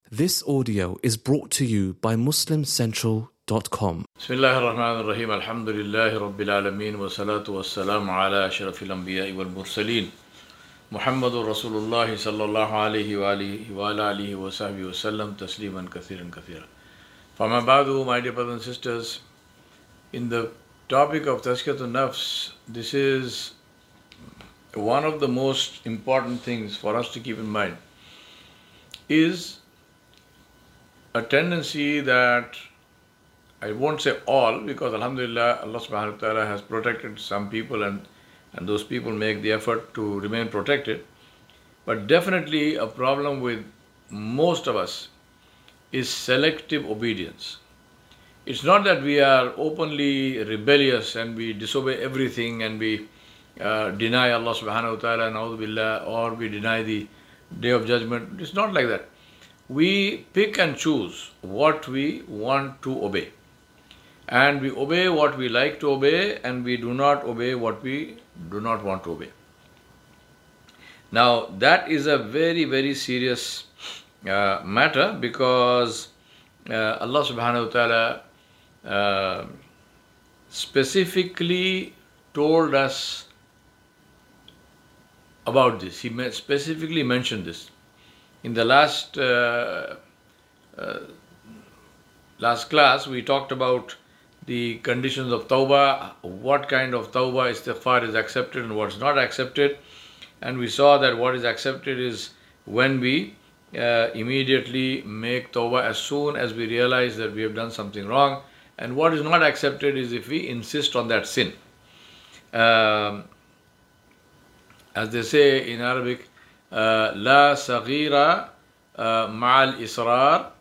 This audio is brought to you by MuslimCentral.com. Bismillah ar-Rahman ar-Rahim. Alhamdulillahi Rabbil Alameen. Wa salatu wa salam ala ashrafil anbiya wal mursaleen. Muhammadur Rasulullah sallallahu alayhi wa alihi wa sahbihi wa sallam tasliman kathiran kathira. Fama ba'du, my dear brothers and sisters, in the topic of Tazkiyatun Nafs, this is one of the most important things for us to keep in mind, is a tendency that I won't say all, because Alhamdulillah, Allah subhanahu wa ta'ala has protected some people and those people make the effort to remain protected. But definitely a problem with most of us is selective obedience. It's not that we are openly rebellious and we disobey everything and we deny Allah subhanahu wa ta'ala, na'udhu billah, or we deny the Day of Judgment. It's not like that. We pick and choose what we want to obey. And we obey what we like to obey, and we do not obey what we do not want to obey. Now, that is a very, very serious matter, because Allah subhanahu wa ta'ala specifically told us about this. He specifically mentioned this. In the last class, we talked about the conditions of tawbah, what kind of tawbah istighfar is accepted and what is not accepted. And we saw that what is accepted is when we immediately make tawbah as soon as we realize that we have done something wrong. And what is not accepted is if we insist on that sin. As they say in Arabic, لا صغيرة مع الإصرار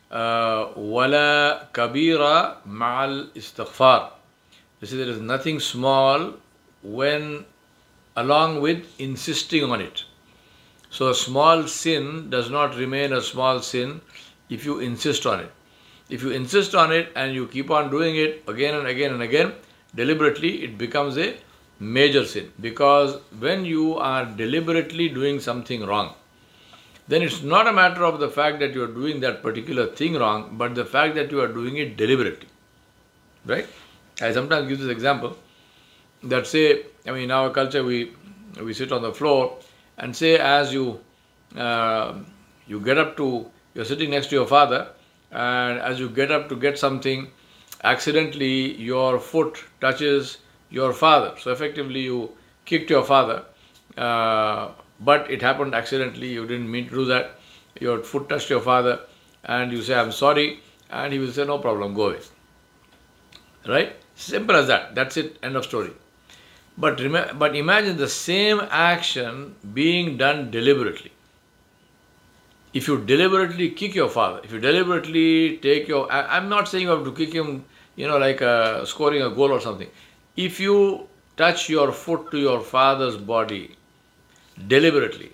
ولا كبيرة مع الاستغفار. You see, there is nothing small when along with insisting on it. So a small sin does not remain a small sin if you insist on it. If you insist on it and you keep on doing it again and again and again, deliberately, it becomes a major sin. Because when you are deliberately doing something wrong, then it's not a matter of the fact that you are doing that particular thing wrong, but the fact that you are doing it deliberately. Right? I sometimes give this example that, say, in our culture we sit on the floor and say, as you get up to, you're sitting next to your father, and as you get up to get something, accidentally your foot touches your father. So effectively you kicked your father, but it happened accidentally. You didn't mean to do that. Your foot touched your father and you say, I'm sorry, and he will say, no problem, go away. Right? Simple as that. That's it. End of story. But imagine the same action being done deliberately. If you deliberately kick your father, if you deliberately take your... I'm not saying you have to kick him, like scoring a goal or something. If you touch your foot to your father's body deliberately,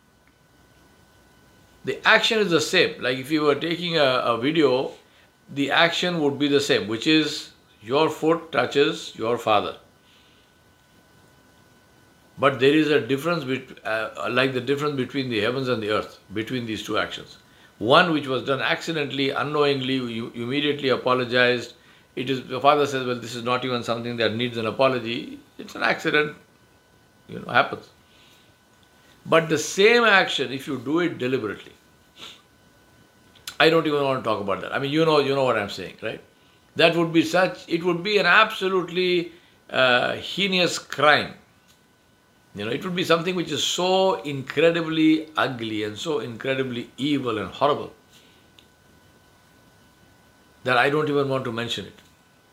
the action is the same. Like if you were taking a video, the action would be the same, which is your foot touches your father. But there is a difference, like the difference between the heavens and the earth, between these two actions. One which was done accidentally, unknowingly, you immediately apologized. Your father says, well, this is not even something that needs an apology. It's an accident, happens. But the same action, if you do it deliberately, I don't even want to talk about that. You know what I'm saying, right? That would be it would be an absolutely heinous crime. It would be something which is so incredibly ugly and so incredibly evil and horrible that I don't even want to mention it.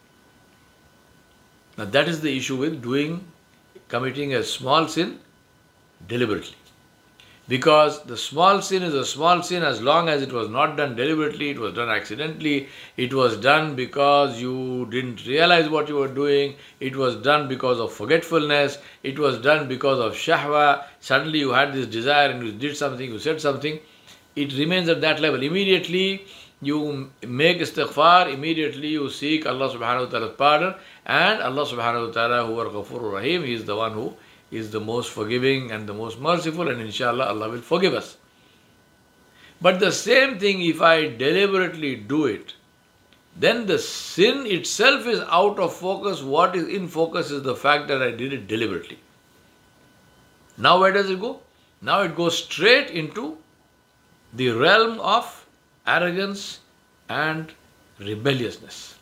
Now that is the issue with committing a small sin deliberately. Because the small sin is a small sin as long as it was not done deliberately, it was done accidentally, it was done because you didn't realize what you were doing, it was done because of forgetfulness, it was done because of shahwa, suddenly you had this desire and you did something, you said something, it remains at that level. Immediately you make istighfar, immediately you seek Allah subhanahu wa ta'ala's pardon, and Allah subhanahu wa ta'ala, huwa al-Ghafurur Rahim, He is the one who is the most forgiving and the most merciful, and inshallah Allah will forgive us. But the same thing, if I deliberately do it, then the sin itself is out of focus. What is in focus is the fact that I did it deliberately. Now where does it go? Now it goes straight into the realm of arrogance and rebelliousness.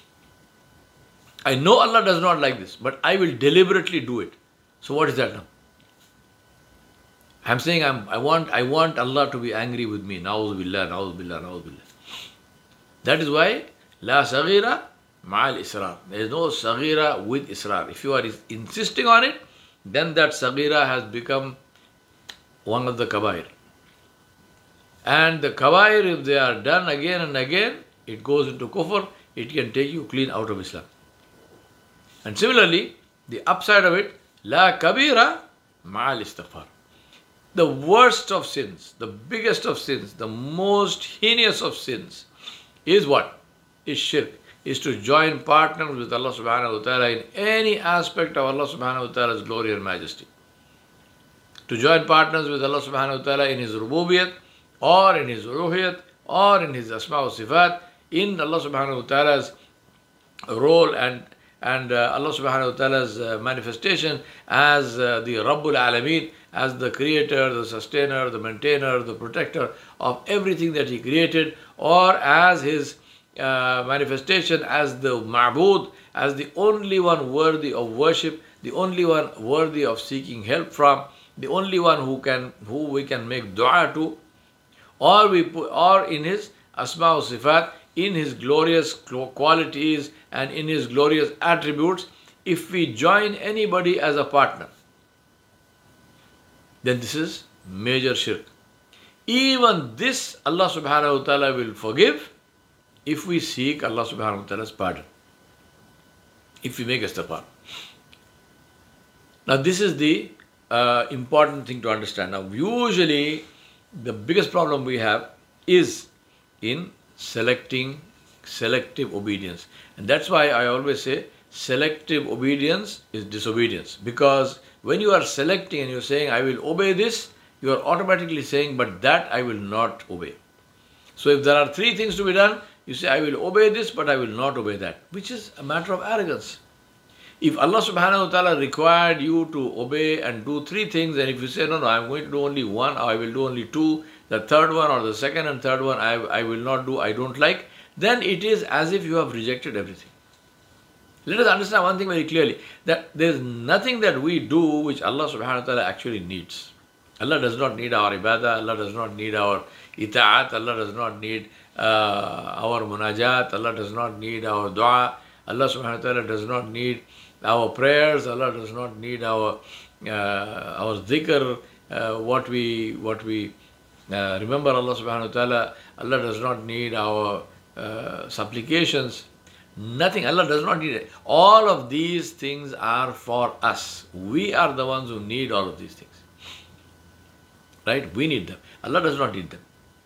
I know Allah does not like this, but I will deliberately do it. So what is that now? I'm saying I want Allah to be angry with me. Na'udhu billah, na'udhu billah, na'udhu billah. That is why La saghira ma'al israr. There is no saghira with israr. If you are insisting on it, then that saghira has become one of the kabair. And the kabair, if they are done again and again, it goes into kufr. It can take you clean out of Islam. And similarly, the upside of it, La kabira ma'al istighfar. The worst of sins, the biggest of sins, the most heinous of sins is what? Is shirk. Is to join partners with Allah subhanahu wa ta'ala in any aspect of Allah subhanahu wa ta'ala's glory and majesty. To join partners with Allah subhanahu wa ta'ala in His rububiyyat, or in His uluhiyyat, or in His asma wa sifat, in Allah subhanahu wa ta'ala's role and Allah subhanahu wa ta'ala's manifestation as the Rabbul Alameen, as the creator, the sustainer, the maintainer, the protector of everything that He created, or as His manifestation as the Ma'bud, as the only one worthy of worship, the only one worthy of seeking help from, the only one who we can make dua to, or in His asma wa sifat, in His glorious qualities and in His glorious attributes. If we join anybody as a partner, then this is major shirk. Even this Allah subhanahu wa ta'ala will forgive if we seek Allah subhanahu wa ta'ala's pardon, if we make istighfar. Now this is the important thing to understand. Now usually the biggest problem we have is in selective obedience. And that's why I always say selective obedience is disobedience. Because when you are selecting and you're saying, I will obey this, you are automatically saying, but that I will not obey. So if there are three things to be done, you say, I will obey this, but I will not obey that, which is a matter of arrogance. If Allah subhanahu wa ta'ala required you to obey and do three things, and if you say, no, I'm going to do only one, or I will do only two, the third one or the second and third one I will not do, I don't like, then it is as if you have rejected everything. Let us understand one thing very clearly, that there is nothing that we do which Allah subhanahu wa ta'ala actually needs. Allah does not need our ibadah, Allah does not need our ita'at, Allah does not need our munajat, Allah does not need our dua, Allah subhanahu wa ta'ala does not need our prayers, Allah does not need our dhikr, what we remember Allah subhanahu wa ta'ala, Allah does not need our supplications, nothing, Allah does not need it. All of these things are for us. We are the ones who need all of these things. Right? We need them. Allah does not need them.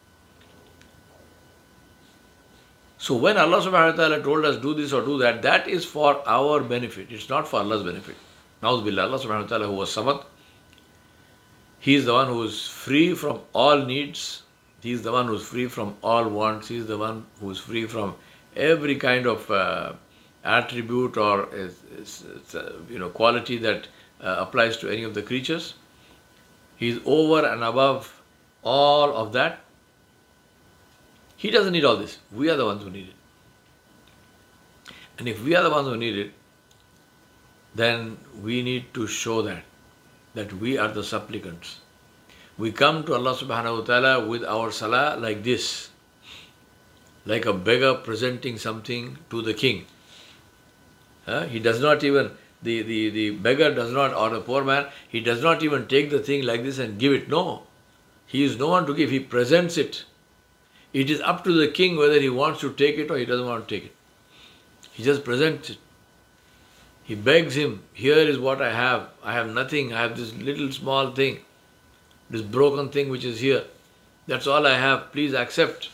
So when Allah subhanahu wa ta'ala told us do this or do that, that is for our benefit. It's not for Allah's benefit. Na'udhu billah, Allah subhanahu wa ta'ala who was samad, He is the one who is free from all needs. He is the one who is free from all wants. He is the one who is free from every kind of attribute or quality that applies to any of the creatures. He is over and above all of that. He doesn't need all this. We are the ones who need it. And if we are the ones who need it, then we need to show that we are the supplicants. We come to Allah subhanahu wa ta'ala with our salah like this, like a beggar presenting something to the king. He does not even, the beggar does not, or the poor man, he does not even take the thing like this and give it. No. He is no one to give. He presents it. It is up to the king whether he wants to take it or he doesn't want to take it. He just presents it. He begs him, here is what I have. I have nothing. I have this little small thing, this broken thing which is here. That's all I have. Please accept.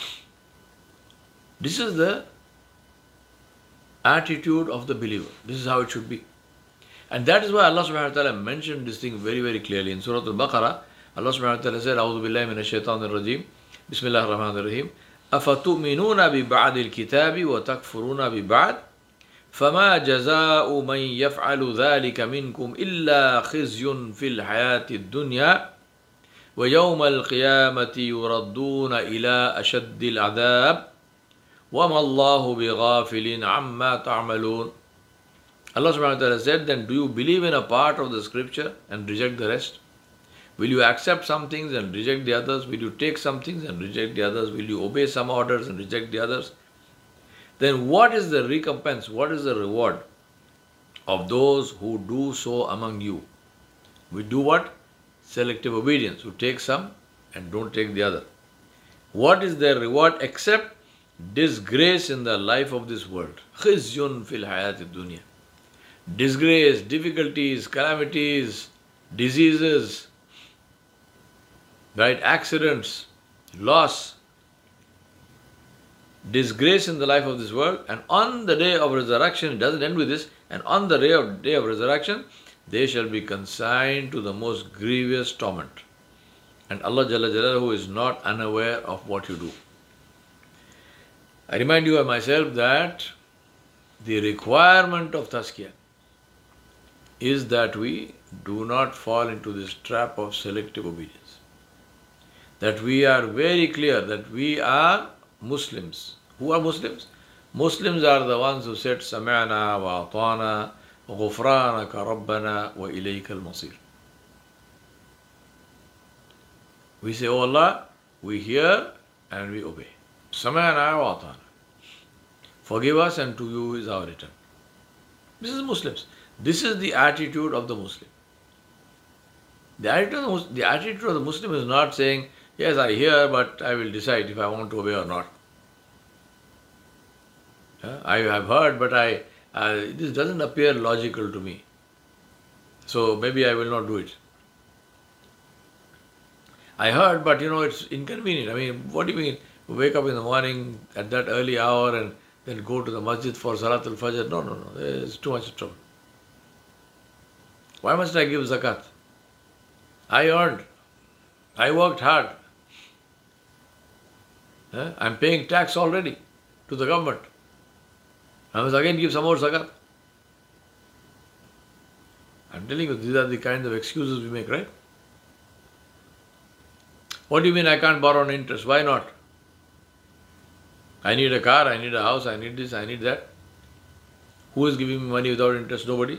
This is the attitude of the believer. This is how it should be. And that is why Allah subhanahu wa ta'ala mentioned this thing very, very clearly. In Surah Al-Baqarah, Allah subhanahu wa ta'ala said, A'udhu billahi minash shaitanir rajeem. Bismillah ar-Rahman ar-Rahim. أَفَتُؤْمِنُونَ بِبَعْدِ الْكِتَابِ وَتَكْفُرُونَ بِبَعْدِ فما جزاء من يفعل ذلك منكم إلا خزي في الحياة الدنيا ويوم القيامة يردون إلى أشد العذاب وما الله بغافل عما تعملون. Allah subhanahu wa ta'ala said, then do you believe in a part of the scripture and reject the rest? Will you accept some things and reject the others? Will you take some things and reject the others? Will you obey some orders and reject the others? Then what is the recompense? What is the reward of those who do so among you? We do what? Selective obedience. Who take some and don't take the other. What is their reward except disgrace in the life of this world? Khizyun fil hayati dunya. Disgrace, difficulties, calamities, diseases, right? Accidents, loss. Disgrace in the life of this world, and on the day of resurrection, it doesn't end with this, and on the day of resurrection, they shall be consigned to the most grievous torment. And Allah Jalla Jalaluhu is not unaware of what you do. I remind you of myself that the requirement of tazkiyah is that we do not fall into this trap of selective obedience. That we are very clear that we are Muslims. Who are Muslims? Muslims are the ones who said Sami'na wa ata'na wa ghufranaka rabbana wa ilayka al-masir. We say, Oh Allah, we hear and we obey. Sami'na wa ata'na. Forgive us and to you is our return. This is Muslims. This is the attitude of the Muslim. The attitude of the Muslim is not saying, yes, I hear, but I will decide if I want to obey or not. I have heard, but this doesn't appear logical to me. So maybe I will not do it. I heard, but it's inconvenient. I mean, what do you mean? Wake up in the morning at that early hour and then go to the masjid for Salat al-Fajr? No. It's too much trouble. Why must I give zakat? I earned. I worked hard. I'm paying tax already to the government. I must again give some more zakat. I'm telling you, these are the kinds of excuses we make, right? What do you mean I can't borrow on interest? Why not? I need a car, I need a house, I need this, I need that. Who is giving me money without interest? Nobody.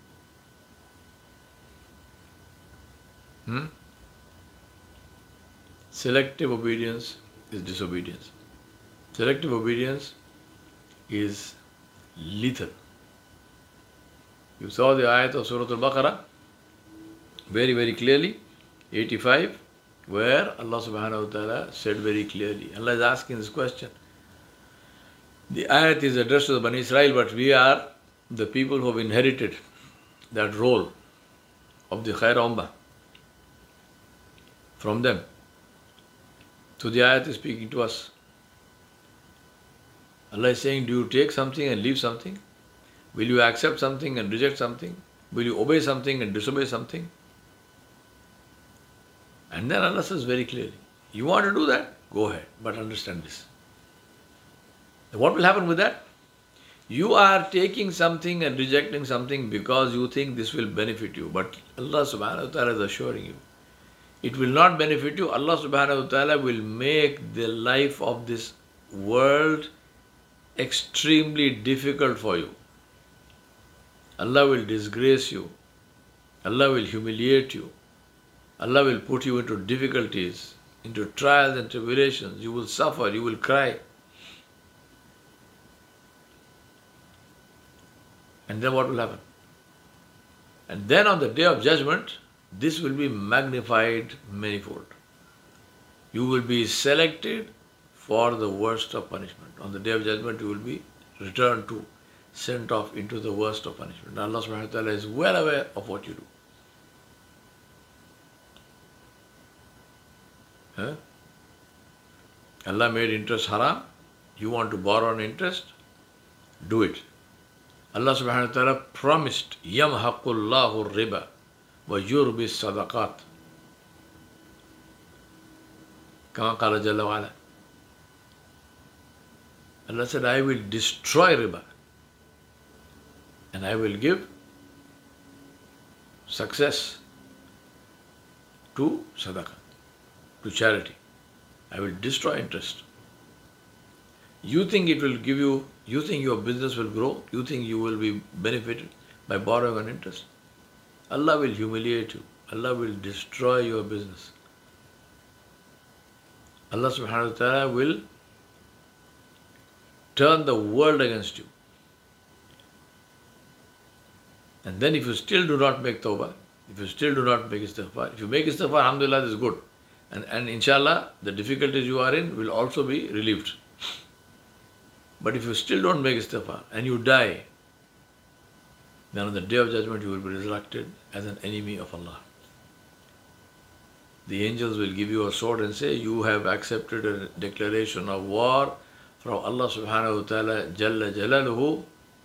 Selective obedience is disobedience. Selective obedience is lethal. You saw the ayat of Surah Al-Baqarah very, very clearly, 85, where Allah subhanahu wa ta'ala said very clearly. Allah is asking this question. The ayat is addressed to the Bani Israel, but we are the people who have inherited that role of the Khair Ummah from them. So the ayat is speaking to us. Allah is saying, do you take something and leave something? Will you accept something and reject something? Will you obey something and disobey something? And then Allah says very clearly, you want to do that? Go ahead, but understand this. What will happen with that? You are taking something and rejecting something because you think this will benefit you. But Allah subhanahu wa ta'ala is assuring you, it will not benefit you. Allah subhanahu wa ta'ala will make the life of this world extremely difficult for you. Allah will disgrace you. Allah will humiliate you. Allah will put you into difficulties, into trials and tribulations. You will suffer, you will cry. And then what will happen? And then on the day of judgment, this will be magnified manifold. You will be selected for the worst of punishment. On the day of judgment, you will be returned to, sent off into the worst of punishment. Allah subhanahu wa ta'ala is well aware of what you do. Allah made interest haram. You want to borrow on interest? Do it. Allah subhanahu wa ta'ala promised, يَمْحَقُ اللَّهُ الرِّبَى وَيُرْبِي الصَّدَقَاتِ. Kama qala jalla wa ala. Allah said, I will destroy riba and I will give success to sadaqah, to charity. I will destroy interest. You think it will give you, you think your business will grow, you think you will be benefited by borrowing on interest. Allah will humiliate you. Allah will destroy your business. Allah subhanahu wa ta'ala will turn the world against you. And then if you still do not make tawbah, if you still do not make istighfar, if you make istighfar, alhamdulillah, this is good. And inshallah, the difficulties you are in will also be relieved. But if you still don't make istighfar and you die, then on the day of judgment you will be resurrected as an enemy of Allah. The angels will give you a sword and say, you have accepted a declaration of war from Allah subhanahu wa ta'ala jalla jalaluhu.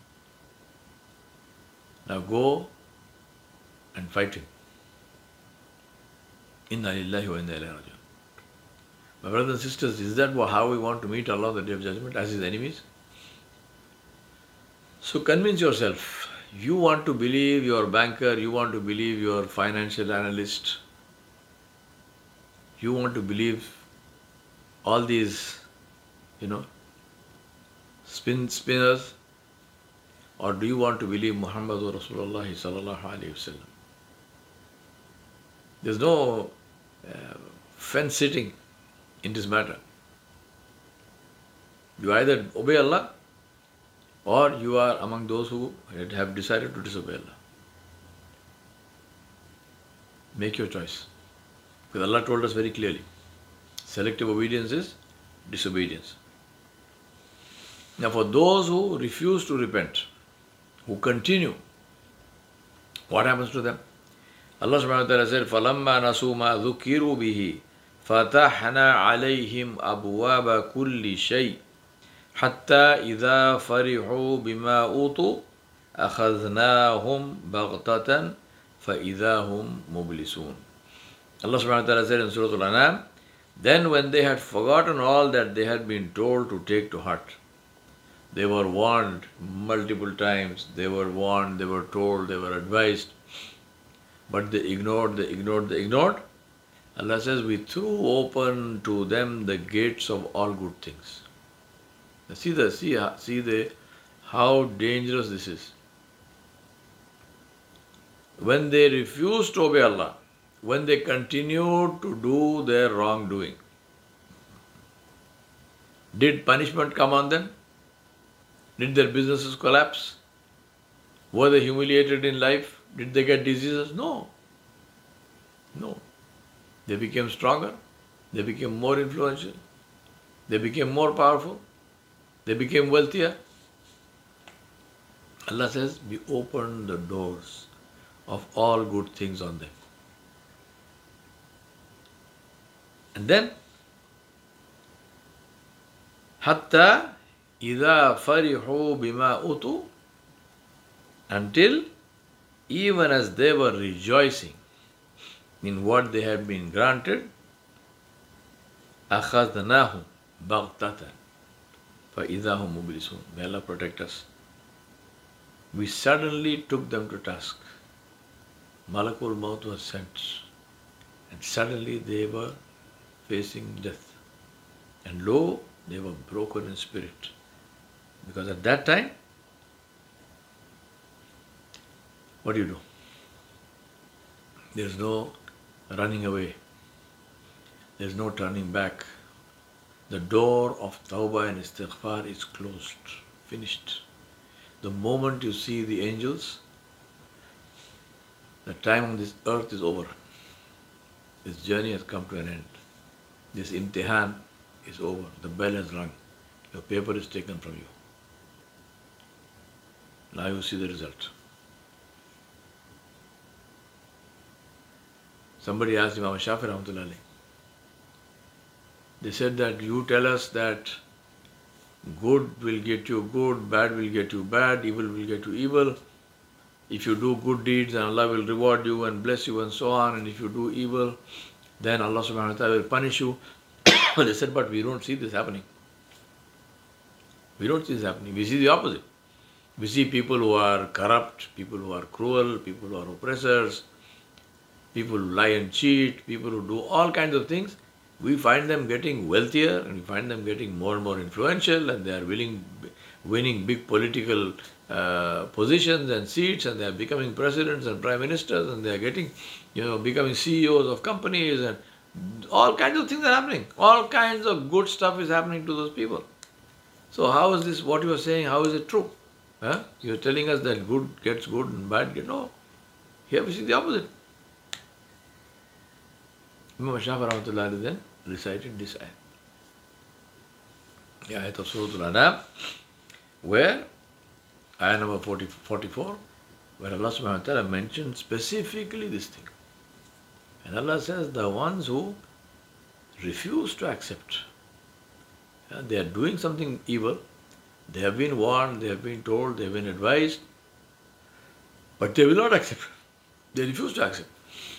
Now go and fight him. Inna lillahi wa inna ilayhi raji'un. My brothers and sisters, is that how we want to meet Allah on the day of judgment, as his enemies? So convince yourself. You want to believe your banker, you want to believe your financial analyst, you want to believe all these, spinners, or do you want to believe Muhammadur Rasulullah sallallahu alayhi wa sallam? There's no fence sitting in this matter. You either obey Allah or you are among those who have decided to disobey Allah. Make your choice. Because Allah told us very clearly, selective obedience is disobedience. Now for those who refuse to repent, who continue, what happens to them? Allah subhanahu wa ta'ala said, فَلَمَّا نَسُوا مَا ذُكِّرُوا بِهِ فَتَحْنَا عَلَيْهِمْ أَبْوَابَ كُلِّ شَيْءٍ حَتَّى إِذَا فَرِحُوا بِمَا أُوتُوا أَخَذْنَاهُمْ بَغْتَةً فَإِذَا هُمْ مُبْلِسُونَ. Allah subhanahu wa ta'ala said in Surah Al-An'am, then when they had forgotten all that they had been told to take to heart, they were warned multiple times, they were warned, they were told, they were advised, but they ignored. Allah says, we threw open to them the gates of all good things. Now see how dangerous this is. When they refused to obey Allah, when they continued to do their wrongdoing, did punishment come on them? Did their businesses collapse? Were they humiliated in life? Did they get diseases? No. They became stronger. They became more influential. They became more powerful. They became wealthier. Allah says, we opened the doors of all good things on them. And then, hatta idha farihu bima utu, until even as they were rejoicing in what they had been granted, akhadnahum baghtatan fa idha hum mublisun. May Allah protect us. We suddenly took them to task. Malakul Maut was sent, and suddenly they were facing death. And lo, they were broken in spirit. Because at that time, what do? There is no running away. There is no turning back. The door of Tawbah and Istighfar is closed, finished. The moment you see the angels, the time on this earth is over. This journey has come to an end. This imtihan is over. The bell has rung. Your paper is taken from you. Now you see the result. Somebody asked Imam Shafi rahmatullahi alayhi. They said that you tell us that good will get you good, bad will get you bad, evil will get you evil. If you do good deeds, then Allah will reward you and bless you and so on. And if you do evil, then Allah subhanahu wa ta'ala will punish you. They said, but we don't see this happening. We don't see this happening. We see the opposite. We see people who are corrupt, people who are cruel, people who are oppressors, people who lie and cheat, people who do all kinds of things. We find them getting wealthier and we find them getting more and more influential, and they are winning big political positions and seats, and they are becoming presidents and prime ministers, and they are getting, becoming CEOs of companies, and all kinds of things are happening. All kinds of good stuff is happening to those people. So how is this, what you are saying, how is it true? Huh? You are telling us that good gets good and bad gets no. Here we see the opposite. Imam Shafi Rahmatullah then recited this ayah. The ayat of Surah Al-An'am, where ayah number 44, where Allah subhanahu wa ta'ala mentioned specifically this thing. And Allah says, the ones who refuse to accept, they are doing something evil, they have been warned, they have been told, they have been advised, but they will not accept. They refuse to accept.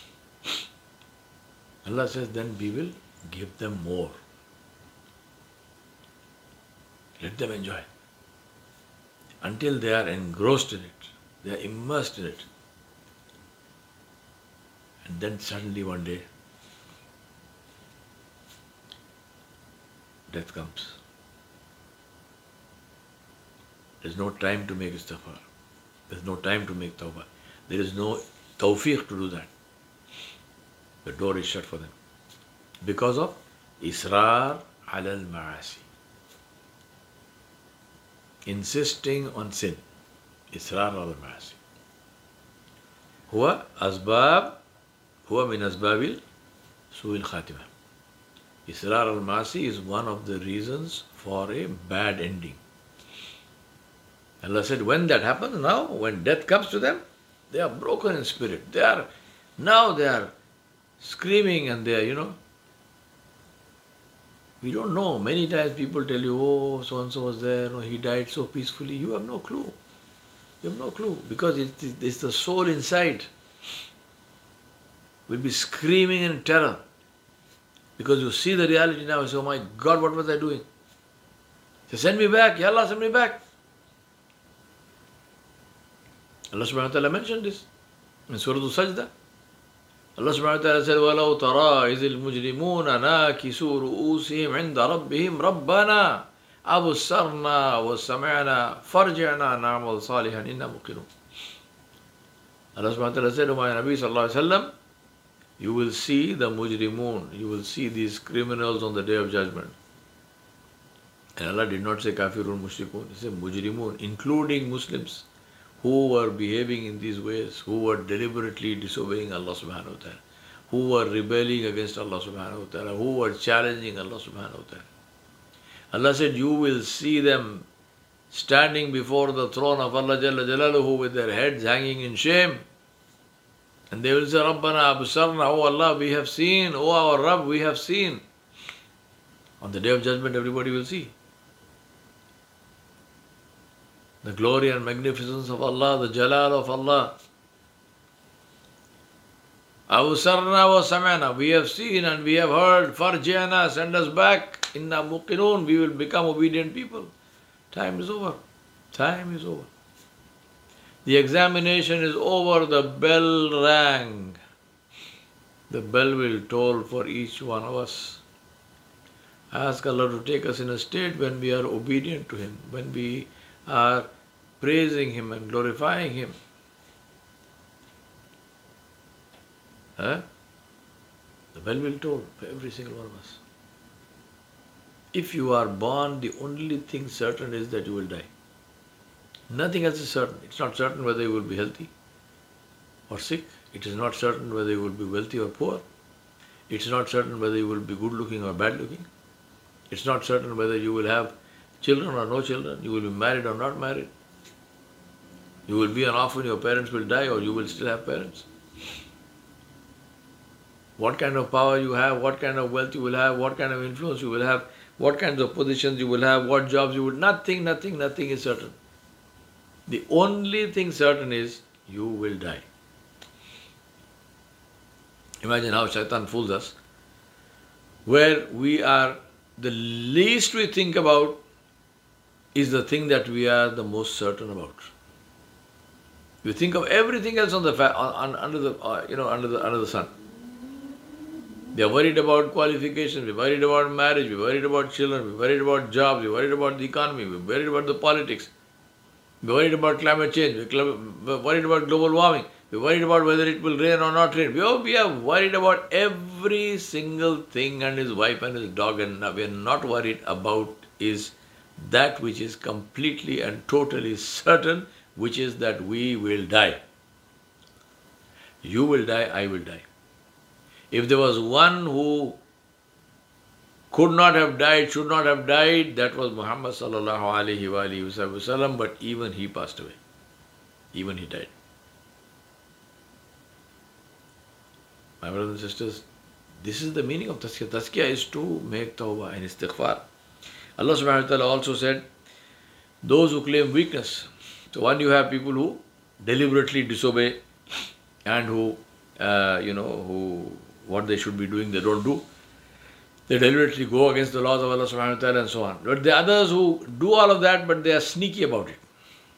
Allah says, then we will give them more. Let them enjoy. Until they are engrossed in it, they are immersed in it. And then suddenly one day, death comes. There is no time to make istighfar. There is no time to make tawbah. There is no tawfiq to do that. The door is shut for them. Because of Israr al-Ma'asi. Insisting on sin. Israr al-Ma'asi. Huwa min asbabil su'il khatimah. Israr al-Ma'asi is one of the reasons for a bad ending. Allah said, when that happens now, when death comes to them, they are broken in spirit. They are screaming and they are, we don't know. Many times people tell you, oh, so-and-so was there, no, he died so peacefully. You have no clue. You have no clue because it's the soul inside will be screaming in terror because you see the reality now. You say, oh my God, what was I doing? Say, send me back. Ya Allah, send me back. Allah subhanahu wa ta'ala mentioned this in Surah Al-Sajdah. Allah subhanahu wa ta'ala said, وَلَوْ تَرَى إِذِ الْمُجْرِمُونَ نَاكِسُوا رُؤُوسِهِمْ عِنْدَ رَبِّهِمْ رَبَّنَا أَبْصَرْنَا وَسَمِعْنَا فَارْجِعْنَا نَعْمَلْ صَالِحًا إِنَّا مُوقِنُونَ. Allah subhanahu wa ta'ala said, O my Nabi sallallahu alayhi wa sallam, you will see the mujrimun, you will see these criminals on the day of judgment. And Allah did not say kafirun mushrikun, He said mujrimun, including Muslims who were behaving in these ways, who were deliberately disobeying Allah subhanahu wa ta'ala, who were rebelling against Allah subhanahu wa ta'ala, who were challenging Allah subhanahu wa ta'ala. Allah said, you will see them standing before the throne of Allah Jalla Jalaluhu with their heads hanging in shame. And they will say, Rabbana absarna, oh Allah, we have seen, oh our Rabb, we have seen. On the day of judgment, everybody will see the glory and magnificence of Allah, the jalal of Allah. Absarna wa sam'ana, we have seen and we have heard. Farji'ana, send us back. Inna muqinun, we will become obedient people. Time is over. Time is over. The examination is over. The bell rang. The bell will toll for each one of us. Ask Allah to take us in a state when we are obedient to Him, when we are praising Him and glorifying Him. The bell will toll for every single one of us. If you are born, the only thing certain is that you will die. Nothing else is certain. It's not certain whether you will be healthy or sick. It is not certain whether you will be wealthy or poor. It's not certain whether you will be good looking or bad looking. It's not certain whether you will have children or no children. You will be married or not married. You will be an orphan, your parents will die, or you will still have parents. What kind of power you have, what kind of wealth you will have, what kind of influence you will have, what kinds of positions you will have, what jobs you will... Nothing is certain. The only thing certain is you will die. Imagine how Shaitan fools us, where we are the least we think about is the thing that we are the most certain about. You think of everything else on the under the sun. They are worried about qualifications, we're worried about marriage, we're worried about children, we're worried about jobs, we're worried about the economy, we're worried about the politics, we're worried about climate change, we're worried about global warming, we're worried about whether it will rain or not rain. We are worried about every single thing and his wife and his dog, and we are not worried about is that which is completely and totally certain, which is that we will die. You will die, I will die. If there was one who could not have died, should not have died, that was Muhammad sallallahu alaihi wasallam, but even he passed away. Even he died. My brothers and sisters, this is the meaning of tazkiyah. Tazkiyah is to make tawbah and istighfar. Allah subhanahu wa ta'ala also said, those who claim weakness. So one, you have people who deliberately disobey and who what they should be doing, they don't do. They deliberately go against the laws of Allah subhanahu wa ta'ala and so on. But the others who do all of that, but they are sneaky about it.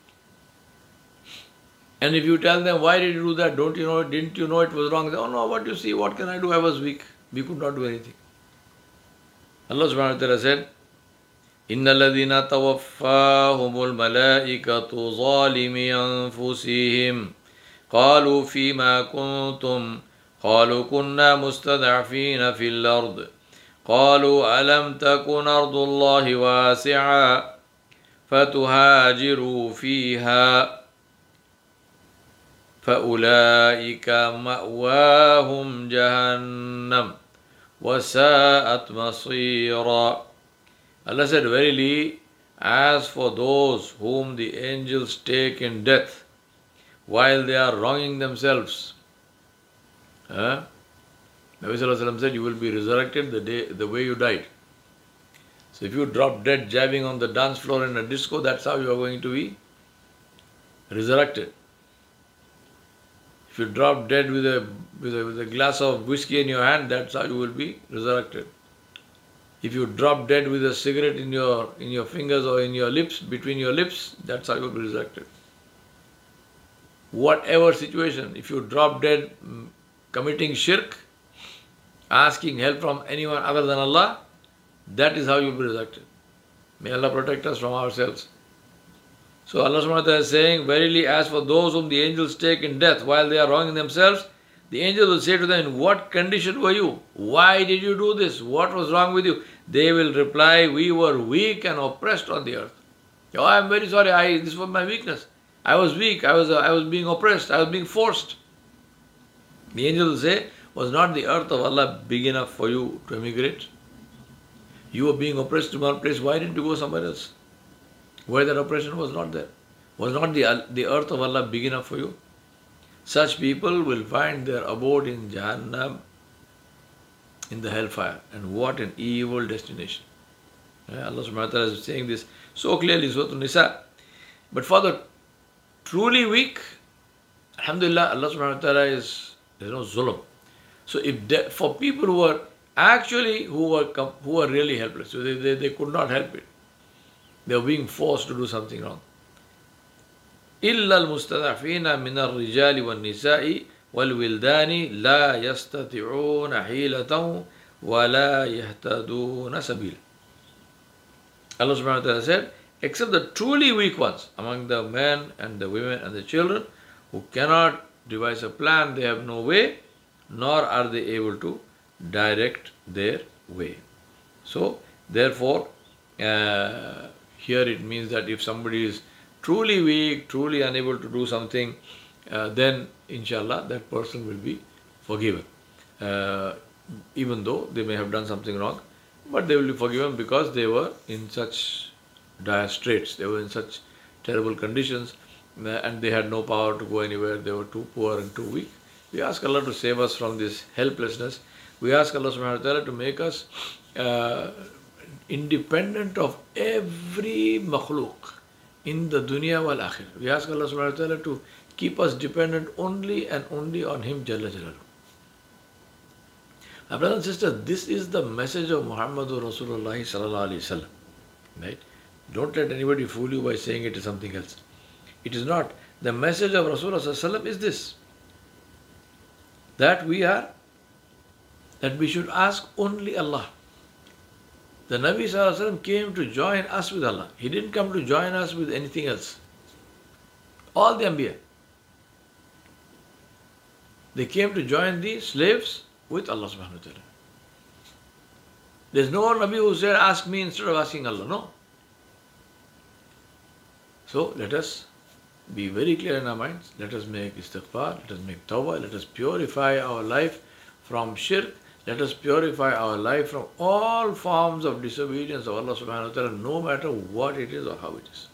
And if you tell them, why did you do that? Don't you know, didn't you know it was wrong? They say, oh no, what you see, what can I do? I was weak. We could not do anything. Allah subhanahu wa ta'ala said, إِنَّ الَّذِينَ تَوَفَّاهُمُ الْمَلَائِكَةُ ظَالِمِي أَنفُسِهِمْ قالوا فيما كنتم قالوا كنا مستضعفين في الأرض قالوا ألم تكن أرض الله واسعة فتهاجروا فيها فأولئك مأواهم جهنم وساءت مصيرا. Allah said, verily, as for those whom the angels take in death, while they are wronging themselves. Nabi Sallallahu Alaihi Wasallam said, you will be resurrected the way you died. So if you drop dead jabbing on the dance floor in a disco, that's how you are going to be resurrected. If you drop dead with a glass of whiskey in your hand, that's how you will be resurrected. If you drop dead with a cigarette in your fingers or in your lips, between your lips, that's how you will be resurrected. Whatever situation, if you drop dead committing shirk, asking help from anyone other than Allah, that is how you will be resurrected. May Allah protect us from ourselves. So Allah subhanahu wa ta'ala is saying, verily, as for those whom the angels take in death while they are wronging themselves, the angels will say to them, in what condition were you? Why did you do this? What was wrong with you? They will reply, we were weak and oppressed on the earth. Oh, I am very sorry, this was my weakness. I was weak, I was being oppressed, I was being forced. The angels will say, was not the earth of Allah big enough for you to emigrate? You were being oppressed in one place, why didn't you go somewhere else? Where that oppression was not there? Was not the earth of Allah big enough for you? Such people will find their abode in Jahannam, in the hellfire. And what an evil destination. Allah subhanahu wa ta'ala is saying this so clearly, Surah An-Nisa. But for the truly weak, alhamdulillah, Allah subhanahu wa ta'ala there's no zulm. So for people who were really helpless, so they could not help it. They were being forced to do something wrong. إِلَّا الْمُسْتَضَعْفِينَ مِنَ الرِّجَالِ وَالنِّسَاءِ وَالْوِلْدَانِ لَا يَسْتَطِعُونَ حِيلَةً وَلَا يَهْتَدُونَ سَبِيلًا. Allah subhanahu wa ta'ala said, except the truly weak ones among the men and the women and the children who cannot devise a plan, they have no way, nor are they able to direct their way. So, therefore, here it means that if somebody is truly weak, truly unable to do something, then inshallah that person will be forgiven. Even though they may have done something wrong, but they will be forgiven because they were in such dire straits, they were in such terrible conditions, and they had no power to go anywhere, they were too poor and too weak. We ask Allah to save us from this helplessness. We ask Allah subhanahu wa ta'ala to make us independent of every makhluk in the dunya wal akhirah. We ask Allah subhanahu wa ta'ala to keep us dependent only and only on Him Jalla Jalaluhu. Brothers and sisters, this is the message of Muhammadur Rasulullah sallallahu alaihi wasallam. Right? Don't let anybody fool you by saying it is something else. It is not. The message of Rasulullah sallallahu alaihi wasallam is this: that we should ask only Allah. The Nabi sallallahu alaihi wasallam came to join us with Allah. He didn't come to join us with anything else. All the Anbiya, they came to join the slaves with Allah subhanahu wa ta'ala. There's no Nabi who said, ask me instead of asking Allah. No. So let us be very clear in our minds. Let us make istighfar, let us make tawbah, let us purify our life from shirk, let us purify our life from all forms of disobedience of Allah subhanahu wa ta'ala, no matter what it is or how it is.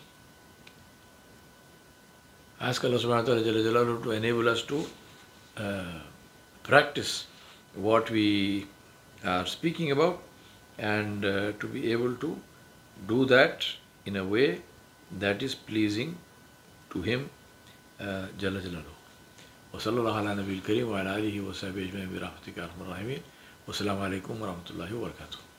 Ask Allah subhanahu wa ta'ala to enable us to practice what we are speaking about, and to be able to do that in a way that is pleasing to Him, Jalla Jalaluhu. Wa sallallahu ala nabiyil kareem wa ala alihi wa sahbihi ajma'in bi rahmatika ya arhamar rahimin. Wassalamu alaikum wa rahmatullahi wa barakatuh.